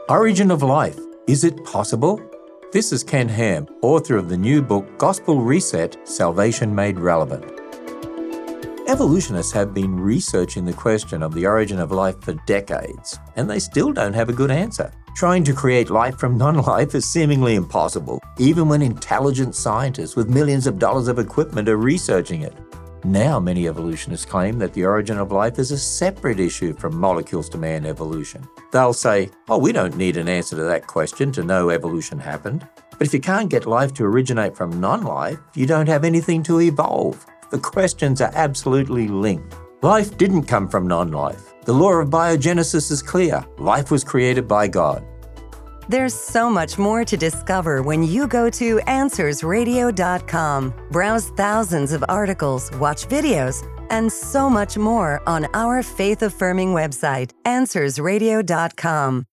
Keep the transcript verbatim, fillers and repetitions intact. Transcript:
Origin of life. Is it possible? This is Ken Ham, author of the new book Gospel Reset, Salvation Made Relevant. Evolutionists have been researching the question of the origin of life for decades, and they still don't have a good answer. Trying to create life from non-life is seemingly impossible, even when intelligent scientists with millions of dollars of equipment are researching it. Now, many evolutionists claim that the origin of life is a separate issue from molecules to man evolution. They'll say, oh, we don't need an answer to that question to know evolution happened. But if you can't get life to originate from non-life, you don't have anything to evolve. The questions are absolutely linked. Life didn't come from non-life. The law of biogenesis is clear. Life was created by God. There's so much more to discover when you go to answers radio dot com. Browse thousands of articles, watch videos, and so much more on our faith-affirming website, answers radio dot com.